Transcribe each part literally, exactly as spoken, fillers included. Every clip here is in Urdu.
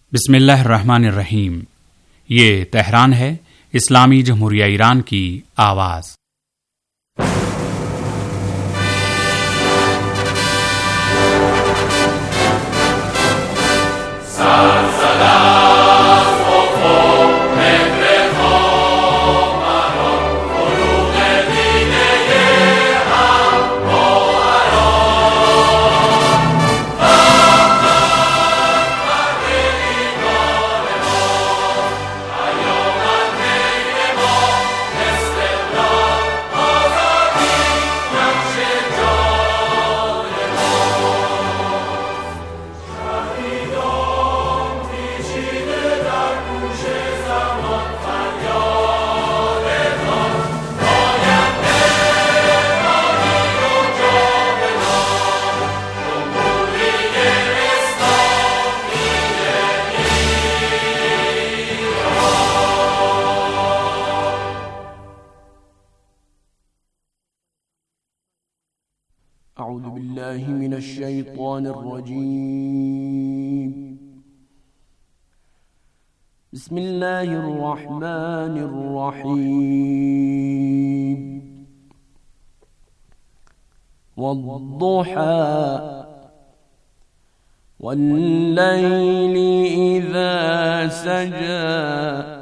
बिस्मिल्लाहिर्रहमानिर्रहीम। ये तेहरान है, इस्लामी जमहूरिया ईरान की आवाज़। أعوذ بالله من الشيطان الرجيم بسم الله الرحمن الرحيم والضحى والليل إذا سجى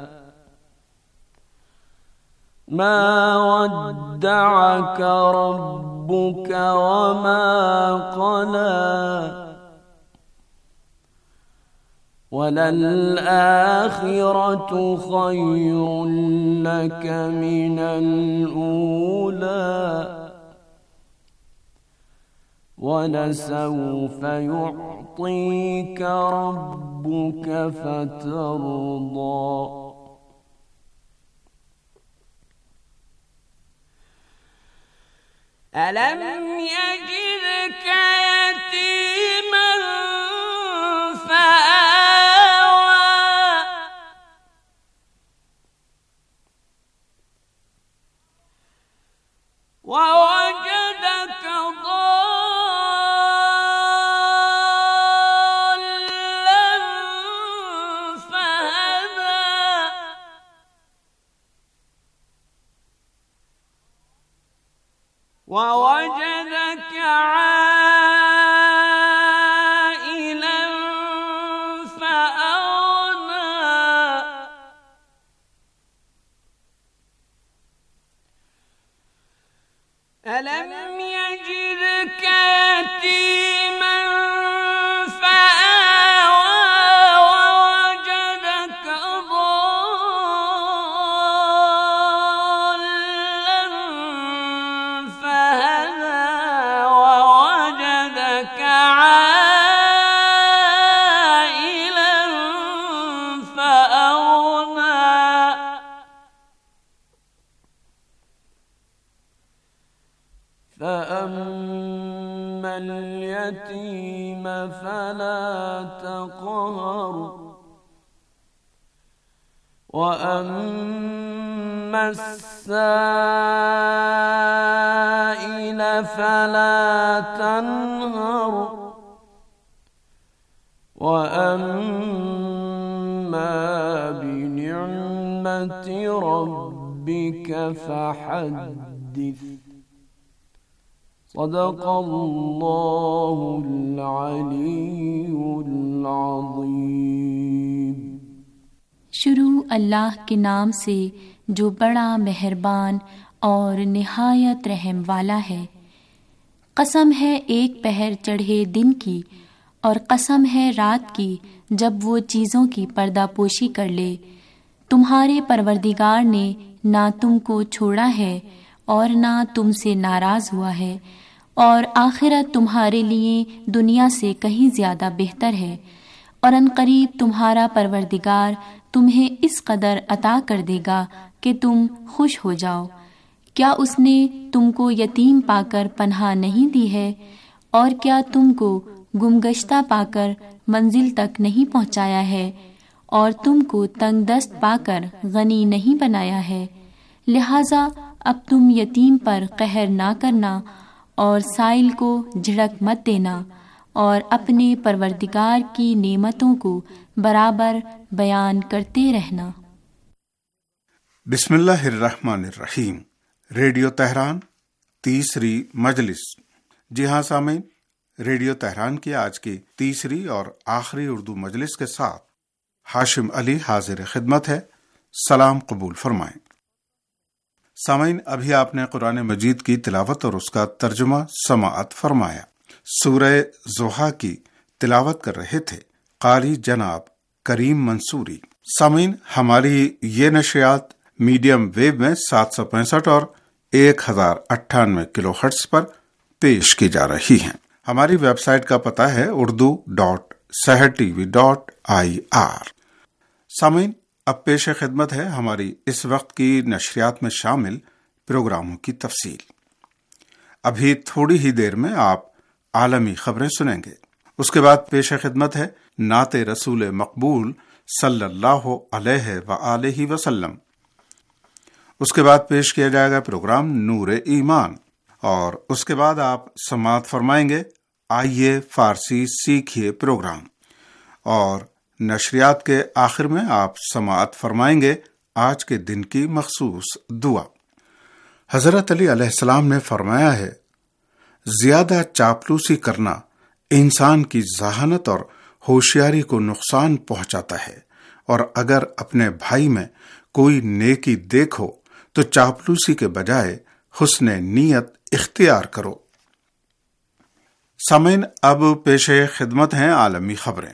ما ودعك ربك وما قلى وللآخرة خير لك من الأولى ولسوف يعطيك ربك فترضى ألم يجدك يتيما فآوى ووجدك ضالا فهدى ووجدك عائلا فأغنى ألم يجدك يتيما فآوى ووجدك ضالا فهدى ووجدك عائلا فأغنى فأما اليتيم فلا تقهر وأما السائل فلا تنهر وأما بنعمة ربك فحدث صدق الله العلی العظیم۔ शुरू अल्लाह के नाम से जो बड़ा मेहरबान और निहायत रहम वाला है। कसम है एक पहर चढ़े दिन की और कसम है रात की जब वो चीज़ों की पर्दापोशी कर ले। तुम्हारे परवरदिगार ने ना तुमको छोड़ा है और ना तुमसे नाराज़ हुआ है, और आखिरत तुम्हारे लिए दुनिया से कहीं ज़्यादा बेहतर है, और अनकरीब तुम्हारा परवरदिगार तुम्हें इस कदर अता कर देगा कि तुम खुश हो जाओ। क्या उसने तुमको यतीम पाकर पनाह नहीं दी है, और क्या तुमको गुमगश्ता पाकर मंजिल तक नहीं पहुँचाया है, और तुमको तंगदस्त पाकर गनी नहीं बनाया है। लिहाजा अब तुम यतीम पर कहर ना करना और साइल को झिड़क मत देना, اور اپنے پروردگار کی نعمتوں کو برابر بیان کرتے رہنا۔ بسم اللہ الرحمن الرحیم۔ ریڈیو تہران تیسری مجلس۔ جی ہاں سامعین، ریڈیو تہران کی آج کی تیسری اور آخری اردو مجلس کے ساتھ ہاشم علی حاضر خدمت ہے۔ سلام قبول فرمائیں۔ سامعین، ابھی آپ نے قرآن مجید کی تلاوت اور اس کا ترجمہ سماعت فرمایا۔ سورہ ضحیٰ کی تلاوت کر رہے تھے قاری جناب کریم منصوری۔ سامعین، ہماری یہ نشریات میڈیم ویو میں سات سو پینسٹھ اور ایک ہزار اٹھانوے کلو ہرٹز پر پیش کی جا رہی ہیں۔ ہماری ویب سائٹ کا پتہ ہے Urdu dot Sahar T V dot I R. سامعین، اب پیش خدمت ہے ہماری اس وقت کی نشریات میں شامل پروگراموں کی تفصیل۔ ابھی تھوڑی ہی دیر میں آپ عالمی خبریں سنیں گے۔ اس کے بعد پیش خدمت ہے نعت رسول مقبول صلی اللہ علیہ وآلہ وسلم۔ اس کے بعد پیش کیا جائے گا پروگرام نور ایمان، اور اس کے بعد آپ سماعت فرمائیں گے آئیے فارسی سیکھیے پروگرام، اور نشریات کے آخر میں آپ سماعت فرمائیں گے آج کے دن کی مخصوص دعا۔ حضرت علی علیہ السلام نے فرمایا ہے، زیادہ چاپلوسی کرنا انسان کی ذہانت اور ہوشیاری کو نقصان پہنچاتا ہے، اور اگر اپنے بھائی میں کوئی نیکی دیکھو تو چاپلوسی کے بجائے حسن نیت اختیار کرو۔ سامعین، اب پیش خدمت ہیں عالمی خبریں۔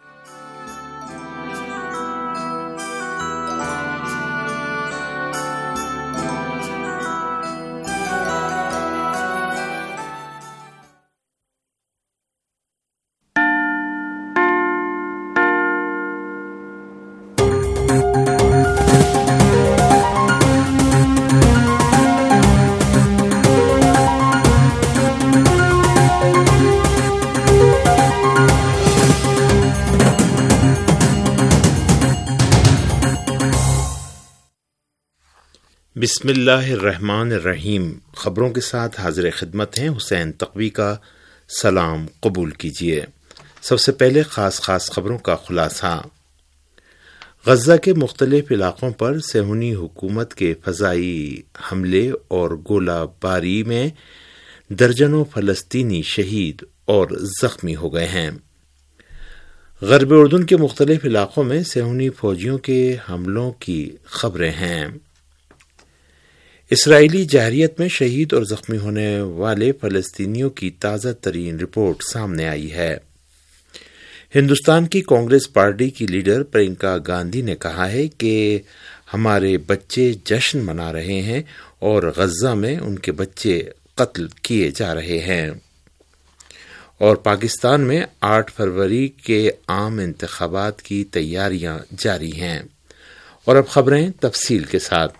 بسم اللہ الرحمن الرحیم۔ خبروں کے ساتھ حاضر خدمت ہیں حسین تقوی کا۔ سلام قبول کیجیے۔ سب سے پہلے خاص خاص خبروں کا خلاصہ۔ غزہ کے مختلف علاقوں پر صہیونی حکومت کے فضائی حملے اور گولہ باری میں درجنوں فلسطینی شہید اور زخمی ہو گئے ہیں۔ غرب اردن کے مختلف علاقوں میں صہیونی فوجیوں کے حملوں کی خبریں ہیں۔ اسرائیلی جارحیت میں شہید اور زخمی ہونے والے فلسطینیوں کی تازہ ترین رپورٹ سامنے آئی ہے۔ ہندوستان کی کانگریس پارٹی کی لیڈر پرینکا گاندھی نے کہا ہے کہ ہمارے بچے جشن منا رہے ہیں اور غزہ میں ان کے بچے قتل کیے جا رہے ہیں۔ اور پاکستان میں آٹھ فروری کے عام انتخابات کی تیاریاں جاری ہیں۔ اور اب خبریں تفصیل کے ساتھ۔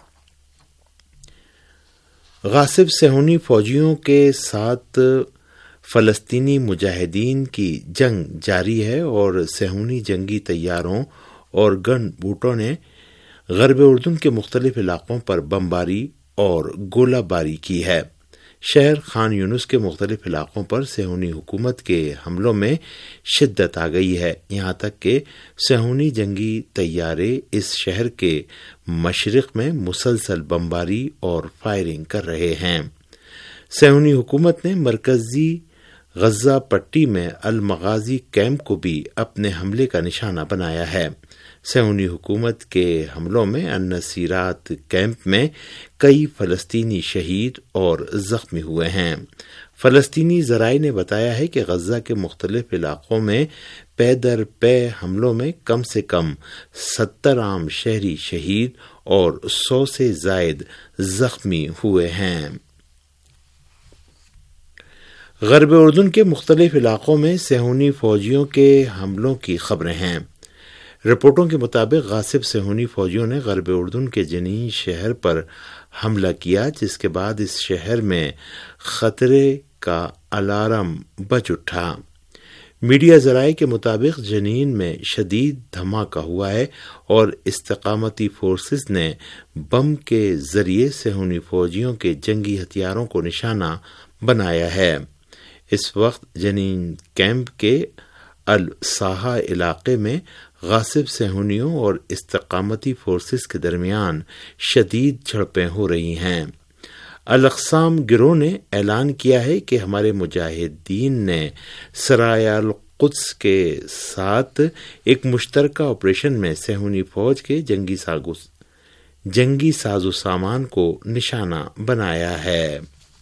غاصب صہیونی فوجیوں کے ساتھ فلسطینی مجاہدین کی جنگ جاری ہے، اور صہیونی جنگی طیاروں اور گن بوٹوں نے غرب اردن کے مختلف علاقوں پر بمباری اور گولہ باری کی ہے۔ شہر خان یونس کے مختلف علاقوں پر صہیونی حکومت کے حملوں میں شدت آ گئی ہے، یہاں تک کہ صہیونی جنگی طیارے اس شہر کے مشرق میں مسلسل بمباری اور فائرنگ کر رہے ہیں۔ صہیونی حکومت نے مرکزی غزہ پٹی میں المغازی کیمپ کو بھی اپنے حملے کا نشانہ بنایا ہے۔ صہیونی حکومت کے حملوں میں النصیرات کیمپ میں کئی فلسطینی شہید اور زخمی ہوئے ہیں۔ فلسطینی ذرائع نے بتایا ہے کہ غزہ کے مختلف علاقوں میں پے در پے حملوں میں کم سے کم ستر عام شہری شہید اور سو سے زائد زخمی ہوئے ہیں۔ غرب اردن کے مختلف علاقوں میں صہیونی فوجیوں کے حملوں کی خبریں ہیں۔ رپورٹوں کے مطابق غاصب صہیونی فوجیوں نے غرب اردن کے جنین شہر پر حملہ کیا، جس کے بعد اس شہر میں خطرے کا الارم بج اٹھا۔ میڈیا ذرائع کے مطابق جنین میں شدید دھماکہ ہوا ہے اور استقامتی فورسز نے بم کے ذریعے صہیونی فوجیوں کے جنگی ہتھیاروں کو نشانہ بنایا ہے۔ اس وقت جنین کیمپ کے الصاحہ علاقے میں غاصب صہیونیوں اور استقامتی فورسز کے درمیان شدید جھڑپیں ہو رہی ہیں۔ الاقسام گروہ نے اعلان کیا ہے کہ ہمارے مجاہدین نے سرایہ القدس کے ساتھ ایک مشترکہ آپریشن میں صہیونی فوج کے جنگی ساگوس جنگی ساز و سامان کو نشانہ بنایا ہے۔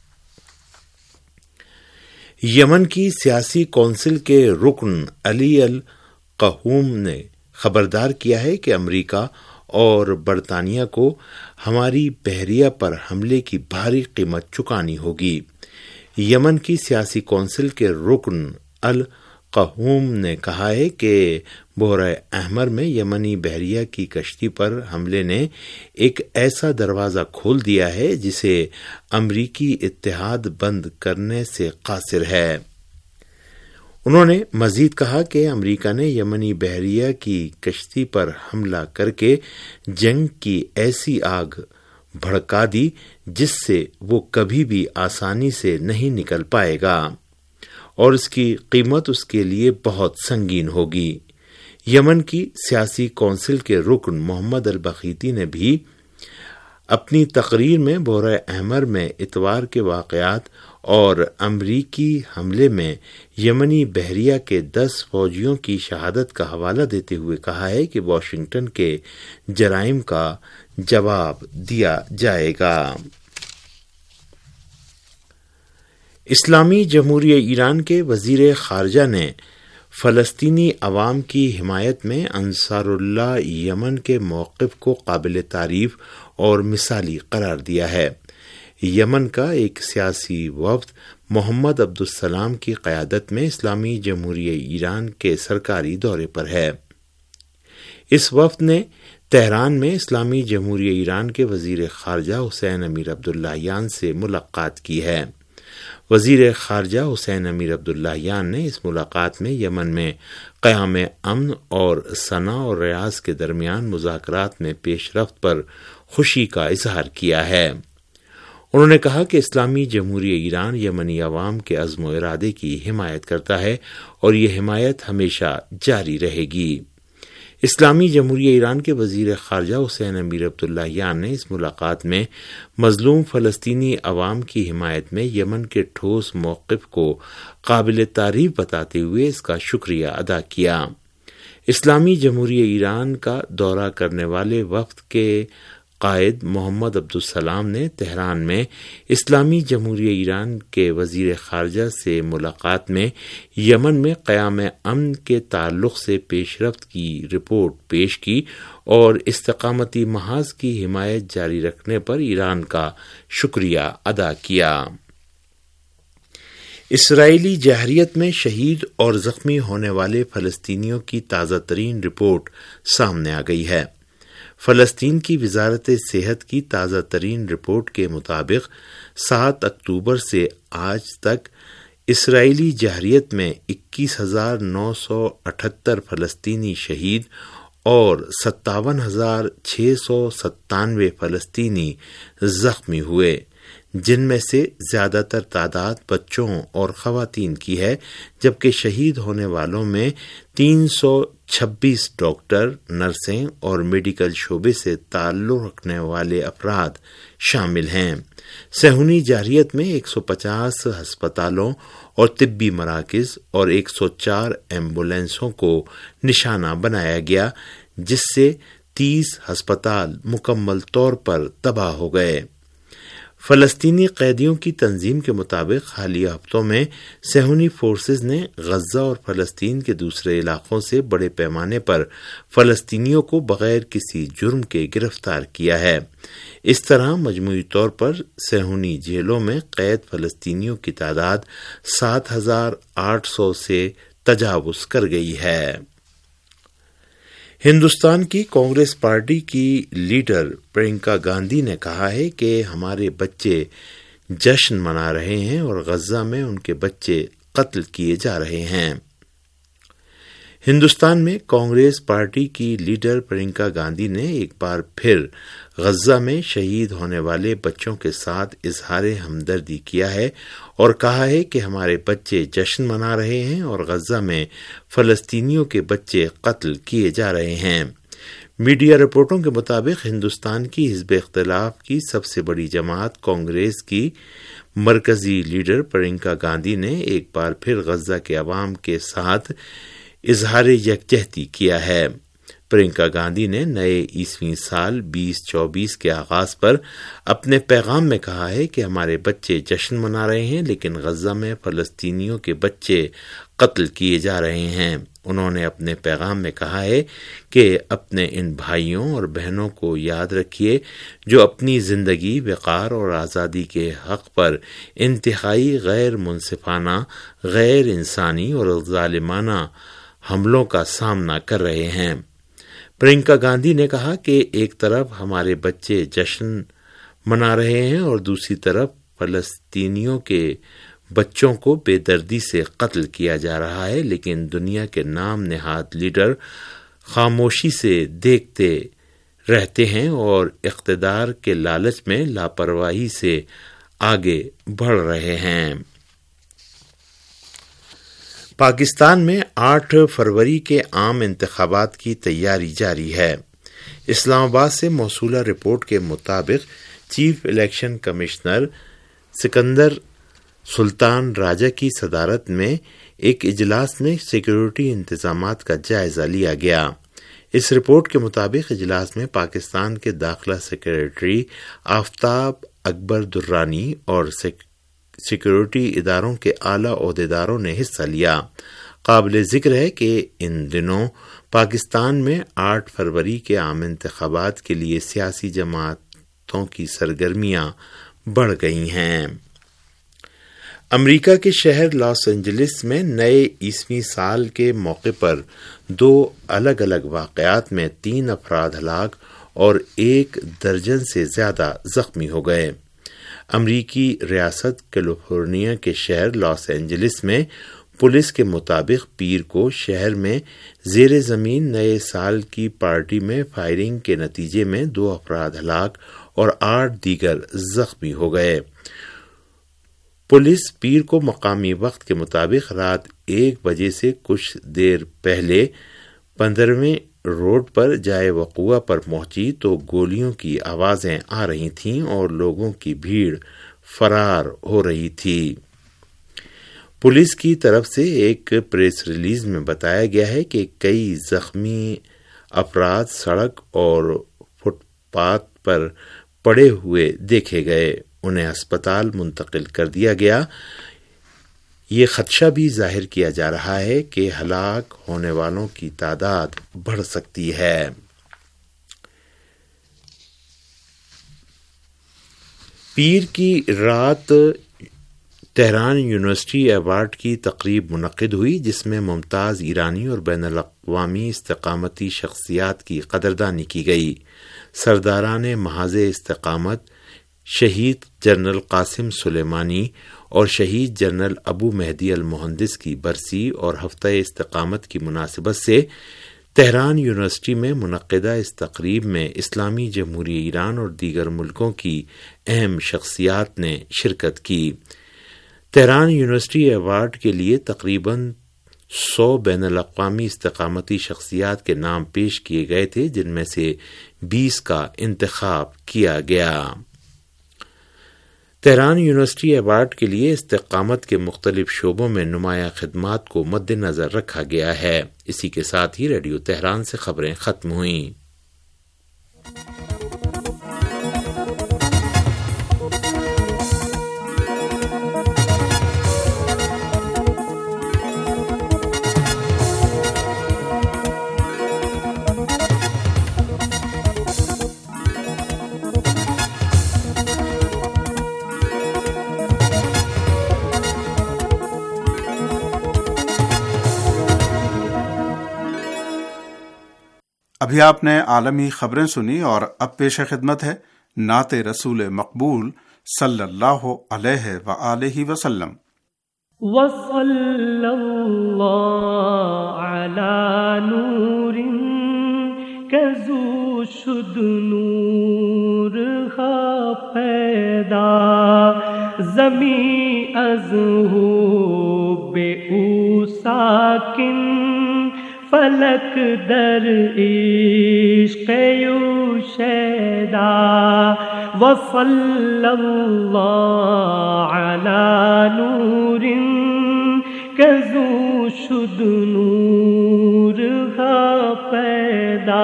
یمن کی سیاسی کونسل کے رکن علی القحوم نے خبردار کیا ہے کہ امریکہ اور برطانیہ کو ہماری بحریہ پر حملے کی بھاری قیمت چکانی ہوگی۔ یمن کی سیاسی کونسل کے رکن القحوم نے کہا ہے کہ بحیرہ احمر میں یمنی بحریہ کی کشتی پر حملے نے ایک ایسا دروازہ کھول دیا ہے جسے امریکی اتحاد بند کرنے سے قاصر ہے۔ انہوں نے مزید کہا کہ امریکہ نے یمنی بحریہ کی کشتی پر حملہ کر کے جنگ کی ایسی آگ بھڑکا دی جس سے وہ کبھی بھی آسانی سے نہیں نکل پائے گا اور اس کی قیمت اس کے لیے بہت سنگین ہوگی۔ یمن کی سیاسی کونسل کے رکن محمد البخیتی نے بھی اپنی تقریر میں بحیرہ احمر میں اتوار کے واقعات اور امریکی حملے میں یمنی بحریہ کے دس فوجیوں کی شہادت کا حوالہ دیتے ہوئے کہا ہے کہ واشنگٹن کے جرائم کا جواب دیا جائے گا۔ اسلامی جمہوریہ ایران کے وزیر خارجہ نے فلسطینی عوام کی حمایت میں انصار اللہ یمن کے موقف کو قابل تعریف اور مثالی قرار دیا ہے۔ یمن کا ایک سیاسی وفد محمد عبدالسلام کی قیادت میں اسلامی جمہوریہ ایران کے سرکاری دورے پر ہے۔ اس وفد نے تہران میں اسلامی جمہوریہ ایران کے وزیر خارجہ حسین امیر عبداللہیان سے ملاقات کی ہے۔ وزیر خارجہ حسین امیر عبداللہیان نے اس ملاقات میں یمن میں قیام امن اور صنعاء اور ریاض کے درمیان مذاکرات میں پیش رفت پر خوشی کا اظہار کیا ہے۔ انہوں نے کہا کہ اسلامی جمہوریہ ایران یمنی عوام کے عزم و ارادے کی حمایت کرتا ہے اور یہ حمایت ہمیشہ جاری رہے گی۔ اسلامی جمہوریہ ایران کے وزیر خارجہ حسین امیر عبداللہیان نے اس ملاقات میں مظلوم فلسطینی عوام کی حمایت میں یمن کے ٹھوس موقف کو قابل تعریف بتاتے ہوئے اس کا شکریہ ادا کیا۔ اسلامی جمہوریہ ایران کا دورہ کرنے والے وفد کے قائد محمد عبدالسلام نے تہران میں اسلامی جمہوریہ ایران کے وزیر خارجہ سے ملاقات میں یمن میں قیام امن کے تعلق سے پیش رفت کی رپورٹ پیش کی اور استقامتی محاذ کی حمایت جاری رکھنے پر ایران کا شکریہ ادا کیا۔ اسرائیلی جارحیت میں شہید اور زخمی ہونے والے فلسطینیوں کی تازہ ترین رپورٹ سامنے آ گئی ہے۔ فلسطین کی وزارت صحت کی تازہ ترین رپورٹ کے مطابق سات اکتوبر سے آج تک اسرائیلی جارحیت میں اکیس ہزار نو سو اٹھہتر فلسطینی شہید اور ستاون ہزار چھ سو ستانوے فلسطینی زخمی ہوئے، جن میں سے زیادہ تر تعداد بچوں اور خواتین کی ہے، جبکہ شہید ہونے والوں میں تین سو چھبیس ڈاکٹر، نرسیں اور میڈیکل شعبے سے تعلق رکھنے والے افراد شامل ہیں۔ صہیونی جارحیت میں ایک سو پچاس ہسپتالوں اور طبی مراکز اور ایک سو چار ایمبولینسوں کو نشانہ بنایا گیا، جس سے تیس ہسپتال مکمل طور پر تباہ ہو گئے۔ فلسطینی قیدیوں کی تنظیم کے مطابق حالیہ ہفتوں میں صہیونی فورسز نے غزہ اور فلسطین کے دوسرے علاقوں سے بڑے پیمانے پر فلسطینیوں کو بغیر کسی جرم کے گرفتار کیا ہے۔ اس طرح مجموعی طور پر صہیونی جیلوں میں قید فلسطینیوں کی تعداد سات ہزار آٹھ سو سے تجاوز کر گئی ہے۔ ہندوستان کی کانگریس پارٹی کی لیڈر پرینکا گاندھی نے کہا ہے کہ ہمارے بچے جشن منا رہے ہیں اور غزہ میں ان کے بچے قتل کیے جا رہے ہیں۔ ہندوستان میں کانگریس پارٹی کی لیڈر پرینکا گاندھی نے ایک بار پھر غزہ میں شہید ہونے والے بچوں کے ساتھ اظہار ہمدردی کیا ہے اور کہا ہے کہ ہمارے بچے جشن منا رہے ہیں اور غزہ میں فلسطینیوں کے بچے قتل کیے جا رہے ہیں۔ میڈیا رپورٹوں کے مطابق ہندوستان کی حزب اختلاف کی سب سے بڑی جماعت کانگریس کی مرکزی لیڈر پرینکا گاندھی نے ایک بار پھر غزہ کے عوام کے ساتھ اظہار یکجہتی کیا ہے۔ پرینکا گاندھی نے نئے عیسوی سال بیس چوبیس کے آغاز پر اپنے پیغام میں کہا ہے کہ ہمارے بچے جشن منا رہے ہیں لیکن غزہ میں فلسطینیوں کے بچے قتل کیے جا رہے ہیں۔ انہوں نے اپنے پیغام میں کہا ہے کہ اپنے ان بھائیوں اور بہنوں کو یاد رکھیے جو اپنی زندگی، وقار اور آزادی کے حق پر انتہائی غیر منصفانہ، غیر انسانی اور ظالمانہ حملوں کا سامنا کر رہے ہیں۔ پرینکا گاندھی نے کہا کہ ایک طرف ہمارے بچے جشن منا رہے ہیں اور دوسری طرف فلسطینیوں کے بچوں کو بے دردی سے قتل کیا جا رہا ہے، لیکن دنیا کے نام نہاد لیڈر خاموشی سے دیکھتے رہتے ہیں اور اقتدار کے لالچ میں لاپرواہی سے آگے بڑھ رہے ہیں۔ پاکستان میں آٹھ فروری کے عام انتخابات کی تیاری جاری ہے۔ اسلام آباد سے موصولہ رپورٹ کے مطابق chief election commissioner Sikandar Sultan Raja کی صدارت میں ایک اجلاس میں سیکورٹی انتظامات کا جائزہ لیا گیا۔ اس رپورٹ کے مطابق اجلاس میں پاکستان کے داخلہ سیکریٹری آفتاب اکبر درانی اور سیکورٹی اداروں کے اعلی عہدیداروں نے حصہ لیا۔ قابل ذکر ہے کہ ان دنوں پاکستان میں آٹھ فروری کے عام انتخابات کے لیے سیاسی جماعتوں کی سرگرمیاں بڑھ گئی ہیں۔ امریکہ کے شہر لاس اینجلس میں نئے عیسوی سال کے موقع پر دو الگ الگ واقعات میں تین افراد ہلاک اور ایک درجن سے زیادہ زخمی ہو گئے۔ امریکی ریاست کیلیفورنیا کے شہر لاس اینجلس میں پولیس کے مطابق پیر کو شہر میں زیر زمین نئے سال کی پارٹی میں فائرنگ کے نتیجے میں دو افراد ہلاک اور آٹھ دیگر زخمی ہو گئے۔ پولیس پیر کو مقامی وقت کے مطابق رات ایک بجے سے کچھ دیر پہلے پندرہویں روڈ پر جائے وقوع پر پہنچی تو گولیوں کی آوازیں آ رہی تھیں اور لوگوں کی بھیڑ فرار ہو رہی تھی۔ پولیس کی طرف سے ایک پریس ریلیز میں بتایا گیا ہے کہ کئی زخمی افراد سڑک اور فٹ پاتھ پر پڑے ہوئے دیکھے گئے، انہیں ہسپتال منتقل کر دیا گیا۔ یہ خدشہ بھی ظاہر کیا جا رہا ہے کہ ہلاک ہونے والوں کی تعداد بڑھ سکتی ہے۔ پیر کی رات تہران یونیورسٹی ایوارڈ کی تقریب منعقد ہوئی جس میں ممتاز ایرانی اور بین الاقوامی استقامتی شخصیات کی قدردانی کی گئی۔ سرداران محاذ استقامت شہید جنرل قاسم سلیمانی اور شہید جنرل ابو مہدی المہندس کی برسی اور ہفتہ استقامت کی مناسبت سے تہران یونیورسٹی میں منعقدہ اس تقریب میں اسلامی جمہوریہ ایران اور دیگر ملکوں کی اہم شخصیات نے شرکت کی۔ تہران یونیورسٹی ایوارڈ کے لیے تقریباً سو بین الاقوامی استقامتی شخصیات کے نام پیش کیے گئے تھے، جن میں سے بیس کا انتخاب کیا گیا۔ تہران یونیورسٹی ایوارڈ کے لیے استقامت کے مختلف شعبوں میں نمایاں خدمات کو مد نظر رکھا گیا ہے۔ اسی کے ساتھ ہی ریڈیو تہران سے خبریں ختم ہوئیں۔ ابھی آپ نے عالمی خبریں سنی اور اب پیش خدمت ہے نعت رسول مقبول صلی اللہ علیہ وآلہ وسلم۔ وصلی اللہ علی نور کزو شد نور ہا پیدا زمین از ہو بے او ساکن فلک در عشق یو شیدا وصلی اللہ علی نور کزو شد نور ہا پیدا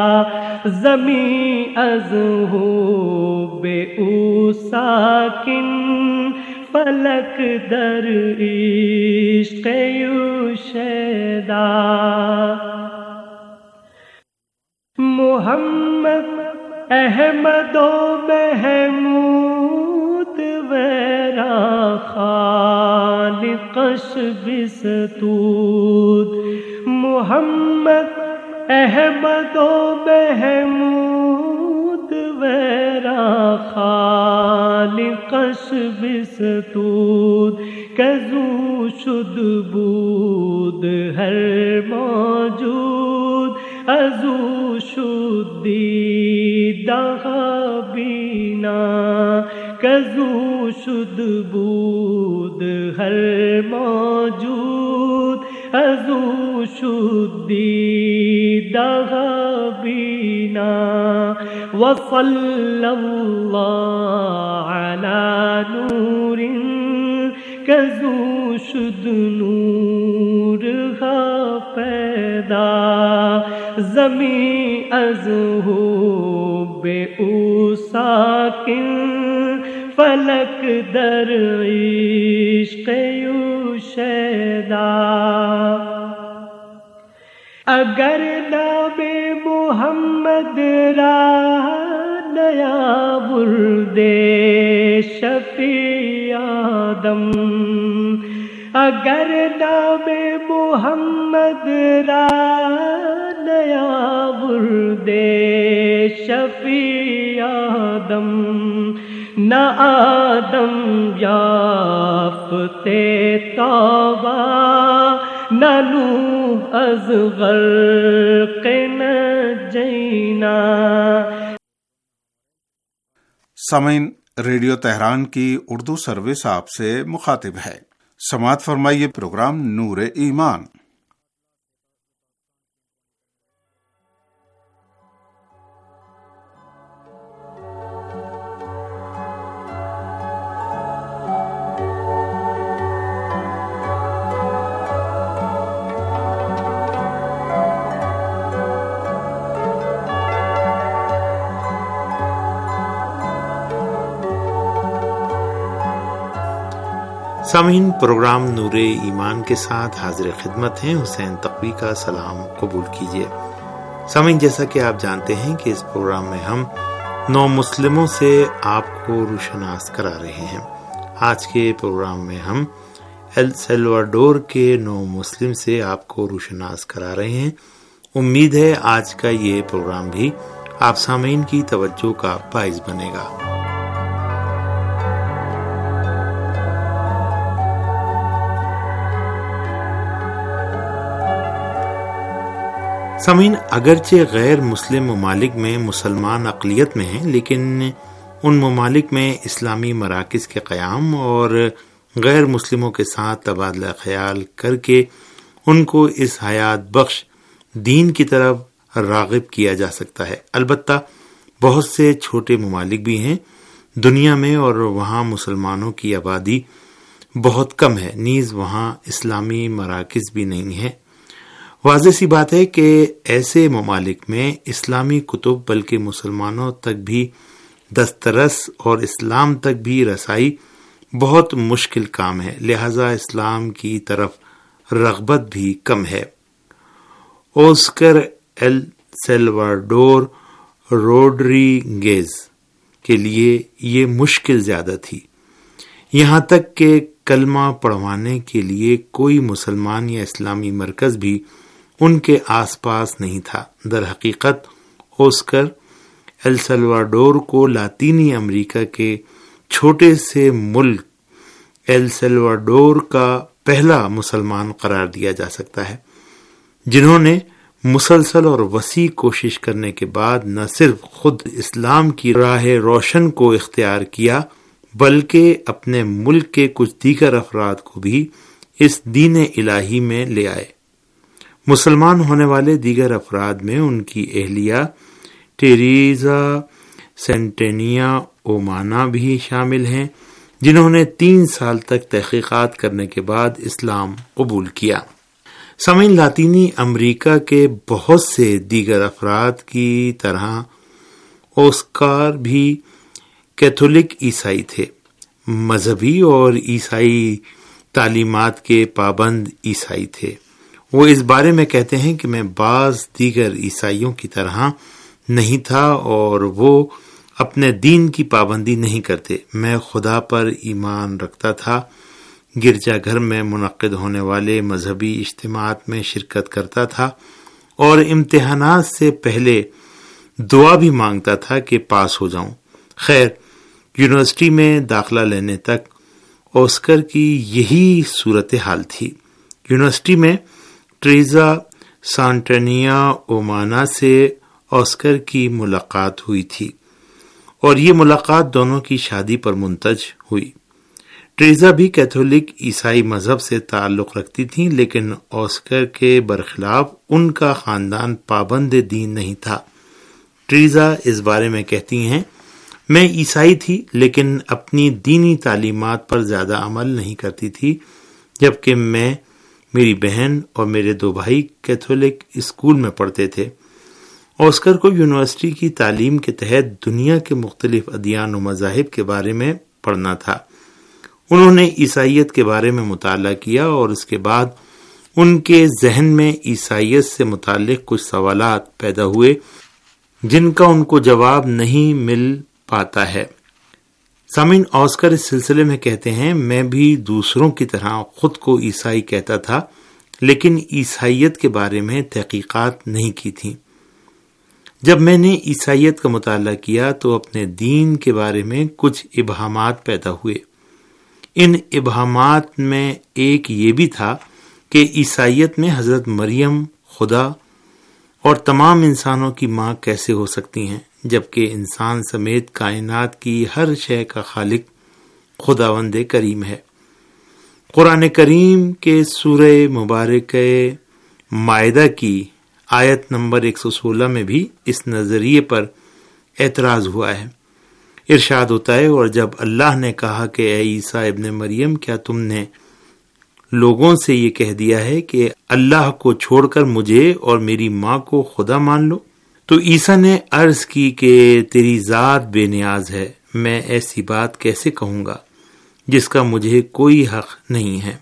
زمین از ہو بے او ساکن فلک در عشق یو شیدا محمد احمد و محمود ویرا خالقش بستود محمد احمد و محمود ویرا خالقش بستود کزو شد بود ہر موجود ازو شد دیدہ بینا کزو شد بود ہر موجود ازو شد دیدہ بینا وصلی اللہ علی نور کزو شد نور ہا پیدا زمین از ہو بے او ساکن فلک در عشق یو شیدا اگر نام محمد را نیا بردے شفیع آدم اگر نام محمد را نیا بردے شفیع آدم نہ آدم یافتے توبہ نہ نوح از غرق نجینا. سامعین، ریڈیو تہران کی اردو سروس آپ سے مخاطب ہے. سماعت فرمائیے پروگرام نور ایمان. سامعین، پروگرام نور ایمان کے ساتھ حاضر خدمت ہیں. حسین تقوی کا سلام قبول کیجیے. سامعین، جیسا کہ آپ جانتے ہیں کہ اس پروگرام میں ہم نو مسلموں سے آپ کو روشناس کرا رہے ہیں. آج کے پروگرام میں ہم ایل سیلواڈور کے نو مسلم سے آپ کو روشناس کرا رہے ہیں. امید ہے آج کا یہ پروگرام بھی آپ سامعین کی توجہ کا باعث بنے گا. سامعین، اگرچہ غیر مسلم ممالک میں مسلمان اقلیت میں ہیں، لیکن ان ممالک میں اسلامی مراکز کے قیام اور غیر مسلموں کے ساتھ تبادلہ خیال کر کے ان کو اس حیات بخش دین کی طرف راغب کیا جا سکتا ہے. البتہ بہت سے چھوٹے ممالک بھی ہیں دنیا میں اور وہاں مسلمانوں کی آبادی بہت کم ہے، نیز وہاں اسلامی مراکز بھی نہیں ہیں. واضح سی بات ہے کہ ایسے ممالک میں اسلامی کتب بلکہ مسلمانوں تک بھی دسترس اور اسلام تک بھی رسائی بہت مشکل کام ہے، لہذا اسلام کی طرف رغبت بھی کم ہے. اوسکر ایل سیلواڈور روڈریگیز کے لیے یہ مشکل زیادہ تھی، یہاں تک کہ کلمہ پڑھوانے کے لیے کوئی مسلمان یا اسلامی مرکز بھی ان کے آس پاس نہیں تھا. در حقیقت اوسکر ایل سیلواڈور کو لاطینی امریکہ کے چھوٹے سے ملک ایل سیلواڈور کا پہلا مسلمان قرار دیا جا سکتا ہے. جنہوں نے مسلسل اور وسیع کوشش کرنے کے بعد نہ صرف خود اسلام کی راہ روشن کو اختیار کیا بلکہ اپنے ملک کے کچھ دیگر افراد کو بھی اس دین الہی میں لے آئے۔ مسلمان ہونے والے دیگر افراد میں ان کی اہلیہ ٹیریزا سینٹینیا اومانا بھی شامل ہیں، جنہوں نے تین سال تک تحقیقات کرنے کے بعد اسلام قبول کیا۔ سامعین، لاطینی امریکہ کے بہت سے دیگر افراد کی طرح اوسکار بھی کیتھولک عیسائی تھے، مذہبی اور عیسائی تعلیمات کے پابند عیسائی تھے۔ وہ اس بارے میں کہتے ہیں کہ میں بعض دیگر عیسائیوں کی طرح نہیں تھا اور وہ اپنے دین کی پابندی نہیں کرتے۔ میں خدا پر ایمان رکھتا تھا، گرجا گھر میں منعقد ہونے والے مذہبی اجتماعات میں شرکت کرتا تھا اور امتحانات سے پہلے دعا بھی مانگتا تھا کہ پاس ہو جاؤں۔ خیر، یونیورسٹی میں داخلہ لینے تک اوسکر کی یہی صورتحال تھی۔ یونیورسٹی میں ٹریزا سانٹینیا اومانا سے اوسکر کی ملاقات ہوئی تھی اور یہ ملاقات دونوں کی شادی پر منتج ہوئی۔ ٹریزا بھی کیتھولک عیسائی مذہب سے تعلق رکھتی تھیں، لیکن اوسکر کے برخلاف ان کا خاندان پابند دین نہیں تھا۔ ٹریزا اس بارے میں کہتی ہیں، میں عیسائی تھی لیکن اپنی دینی تعلیمات پر زیادہ عمل نہیں کرتی تھی، جبکہ میں، میری بہن اور میرے دو بھائی کیتھولک اسکول میں پڑھتے تھے۔ اوسکر کو یونیورسٹی کی تعلیم کے تحت دنیا کے مختلف ادیان و مذاہب کے بارے میں پڑھنا تھا۔ انہوں نے عیسائیت کے بارے میں مطالعہ کیا اور اس کے بعد ان کے ذہن میں عیسائیت سے متعلق کچھ سوالات پیدا ہوئے جن کا ان کو جواب نہیں مل پاتا ہے۔ سامعین، اوسکر اس سلسلے میں کہتے ہیں، میں بھی دوسروں کی طرح خود کو عیسائی کہتا تھا لیکن عیسائیت کے بارے میں تحقیقات نہیں کی تھی۔ جب میں نے عیسائیت کا مطالعہ کیا تو اپنے دین کے بارے میں کچھ ابہامات پیدا ہوئے۔ ان ابہامات میں ایک یہ بھی تھا کہ عیسائیت میں حضرت مریم خدا اور تمام انسانوں کی ماں کیسے ہو سکتی ہیں، جبکہ انسان سمیت کائنات کی ہر شے کا خالق خداوند کریم ہے۔ قرآن کریم کے سورہ مبارکہ مائدہ کی آیت نمبر ایک سو سولہ میں بھی اس نظریے پر اعتراض ہوا ہے۔ ارشاد ہوتا ہے، اور جب اللہ نے کہا کہ اے عیسیٰ ابن مریم، کیا تم نے لوگوں سے یہ کہہ دیا ہے کہ اللہ کو چھوڑ کر مجھے اور میری ماں کو خدا مان لو؟ تو عیسیٰ نے عرض کی کہ تیری ذات بے نیاز ہے، میں ایسی بات کیسے کہوں گا جس کا مجھے کوئی حق نہیں ہے۔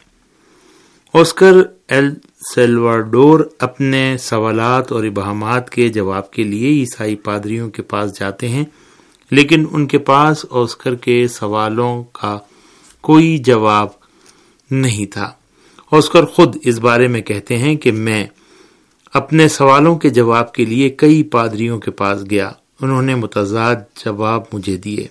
اوسکر ایل سیلواڈور اپنے سوالات اور ابہامات کے جواب کے لیے عیسائی پادریوں کے پاس جاتے ہیں، لیکن ان کے پاس اوسکر کے سوالوں کا کوئی جواب نہیں تھا۔ اوسکر خود اس بارے میں کہتے ہیں کہ میں اپنے سوالوں کے جواب کے لیے کئی پادریوں کے پاس گیا، انہوں نے متضاد جواب مجھے دیے۔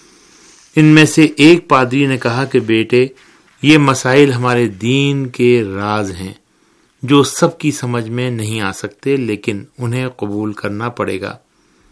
ان میں سے ایک پادری نے کہا کہ بیٹے، یہ مسائل ہمارے دین کے راز ہیں جو سب کی سمجھ میں نہیں آ سکتے، لیکن انہیں قبول کرنا پڑے گا۔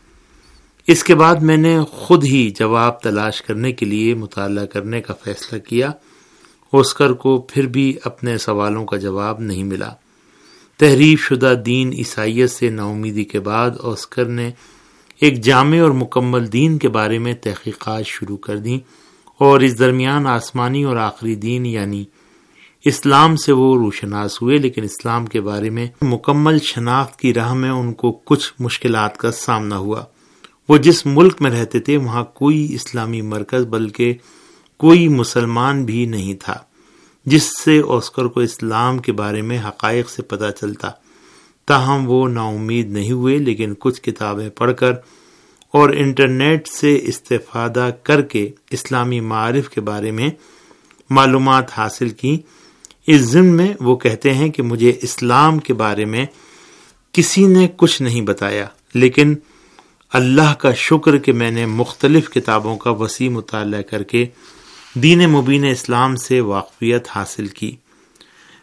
اس کے بعد میں نے خود ہی جواب تلاش کرنے کے لیے مطالعہ کرنے کا فیصلہ کیا۔ اوسکر کو پھر بھی اپنے سوالوں کا جواب نہیں ملا۔ تحریف شدہ دین عیسائیت سے نا امیدی کے بعد اوسکر نے ایک جامع اور مکمل دین کے بارے میں تحقیقات شروع کر دیں، اور اس درمیان آسمانی اور آخری دین یعنی اسلام سے وہ روشناس ہوئے، لیکن اسلام کے بارے میں مکمل شناخت کی راہ میں ان کو کچھ مشکلات کا سامنا ہوا۔ وہ جس ملک میں رہتے تھے وہاں کوئی اسلامی مرکز بلکہ کوئی مسلمان بھی نہیں تھا جس سے اوسکر کو اسلام کے بارے میں حقائق سے پتہ چلتا۔ تاہم وہ نا امید نہیں ہوئے، لیکن کچھ کتابیں پڑھ کر اور انٹرنیٹ سے استفادہ کر کے اسلامی معارف کے بارے میں معلومات حاصل کی۔ اس ضمن میں وہ کہتے ہیں کہ مجھے اسلام کے بارے میں کسی نے کچھ نہیں بتایا، لیکن اللہ کا شکر کہ میں نے مختلف کتابوں کا وسیع مطالعہ کر کے دین مبین اسلام سے واقفیت حاصل کی۔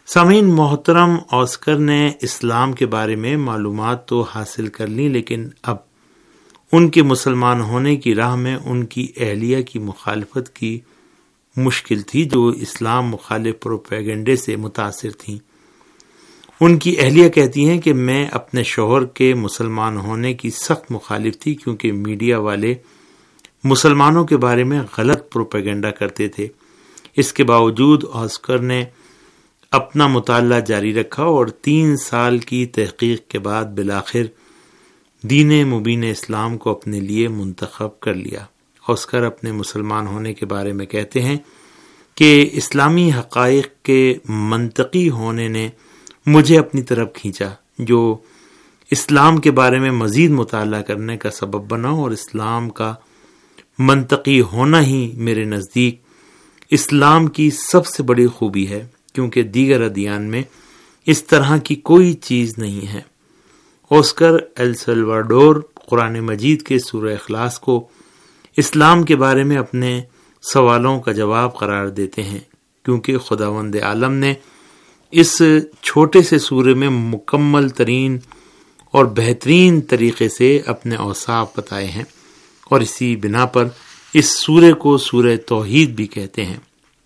سامعین محترم، آسکر نے اسلام کے بارے میں معلومات تو حاصل کر لی، لیکن اب ان کے مسلمان ہونے کی راہ میں ان کی اہلیہ کی مخالفت کی مشکل تھی، جو اسلام مخالف پروپیگنڈے سے متاثر تھیں۔ ان کی اہلیہ کہتی ہیں کہ میں اپنے شوہر کے مسلمان ہونے کی سخت مخالف تھی، کیونکہ میڈیا والے مسلمانوں کے بارے میں غلط پروپیگنڈا کرتے تھے۔ اس کے باوجود آسکر نے اپنا مطالعہ جاری رکھا اور تین سال کی تحقیق کے بعد بالآخر دین مبین اسلام کو اپنے لیے منتخب کر لیا۔ آسکر اپنے مسلمان ہونے کے بارے میں کہتے ہیں کہ اسلامی حقائق کے منطقی ہونے نے مجھے اپنی طرف کھینچا، جو اسلام کے بارے میں مزید مطالعہ کرنے کا سبب بنا، اور اسلام کا منطقی ہونا ہی میرے نزدیک اسلام کی سب سے بڑی خوبی ہے، کیونکہ دیگر ادیان میں اس طرح کی کوئی چیز نہیں ہے۔ آسکر ایل سلواڈور قرآن مجید کے سورہ اخلاص کو اسلام کے بارے میں اپنے سوالوں کا جواب قرار دیتے ہیں، کیونکہ خداوند عالم نے اس چھوٹے سے سورے میں مکمل ترین اور بہترین طریقے سے اپنے اوصاف بتائے ہیں، اور اسی بنا پر اس سورے کو سورہ توحید بھی کہتے ہیں۔